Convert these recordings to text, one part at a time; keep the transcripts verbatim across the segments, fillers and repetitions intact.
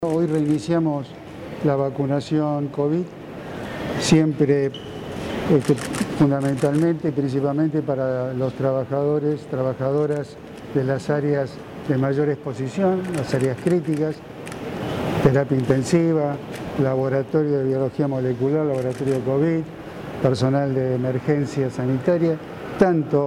Hoy reiniciamos la vacunación COVID, siempre este, fundamentalmente y principalmente para los trabajadores, trabajadoras de las áreas de mayor exposición, las áreas críticas, terapia intensiva, laboratorio de biología molecular, laboratorio de COVID, personal de emergencia sanitaria, tanto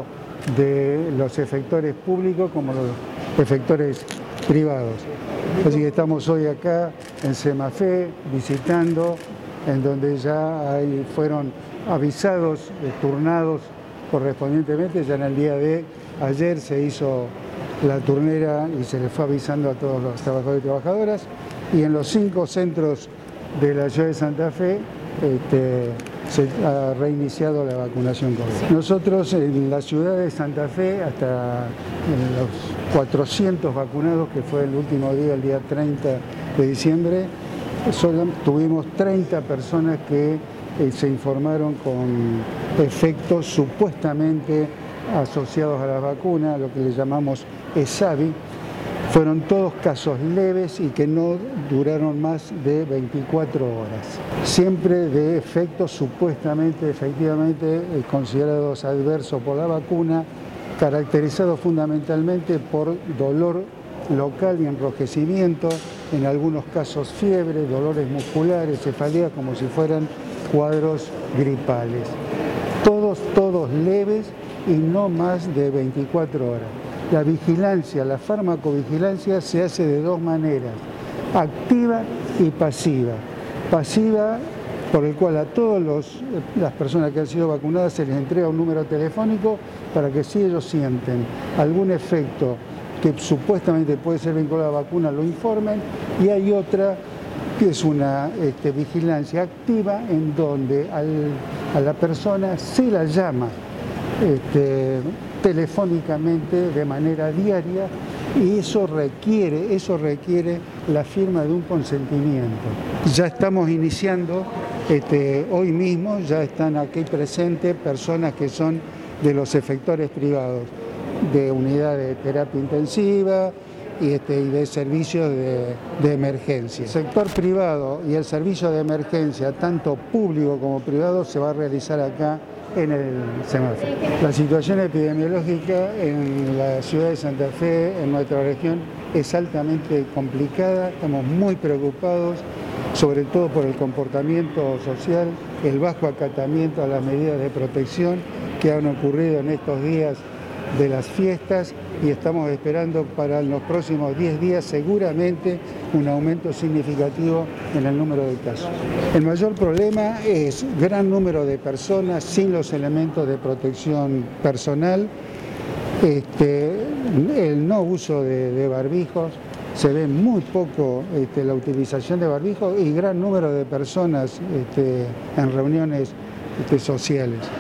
de los efectores públicos como los efectores privados. Así que estamos hoy acá en SEMAFE visitando, en donde ya hay, fueron avisados, turnados correspondientemente. Ya en el día de ayer se hizo la turnera y se les fue avisando a todos los trabajadores y trabajadoras. Y en los cinco centros de la ciudad de Santa Fe este, se ha reiniciado la vacunación COVID. Nosotros en la ciudad de Santa Fe, hasta en los cuatrocientos vacunados, que fue el último día, el día treinta de diciembre, solo tuvimos treinta personas que eh, se informaron con efectos supuestamente asociados a la vacuna, lo que le llamamos ESAVI. Fueron todos casos leves y que no duraron más de veinticuatro horas. Siempre de efectos supuestamente, efectivamente, eh, considerados adversos por la vacuna, caracterizados fundamentalmente por dolor local y enrojecimiento, en algunos casos fiebre, dolores musculares, cefalea, como si fueran cuadros gripales. Todos, todos leves y no más de veinticuatro horas. La vigilancia, la farmacovigilancia se hace de dos maneras, activa y pasiva. Pasiva, por el cual a todas las personas que han sido vacunadas se les entrega un número telefónico para que si ellos sienten algún efecto que supuestamente puede ser vinculado a la vacuna, lo informen. Y hay otra que es una este, vigilancia activa, en donde al, a la persona se la llama este, telefónicamente de manera diaria, y eso requiere, eso requiere la firma de un consentimiento. Ya estamos iniciando, este, hoy mismo ya están aquí presentes personas que son de los efectores privados, de unidad de terapia intensiva y, este, y de servicios de, de emergencia. El sector privado y el servicio de emergencia, tanto público como privado, se va a realizar acá en el SEMAFE. La situación epidemiológica en la ciudad de Santa Fe, en nuestra región, es altamente complicada. Estamos muy preocupados, sobre todo por el comportamiento social, el bajo acatamiento a las medidas de protección que han ocurrido en estos días de las fiestas, y estamos esperando para los próximos diez días seguramente un aumento significativo en el número de casos. El mayor problema es gran número de personas sin los elementos de protección personal, este, el no uso de, de barbijos, se ve muy poco este, la utilización de barbijos y gran número de personas este, en reuniones este, sociales.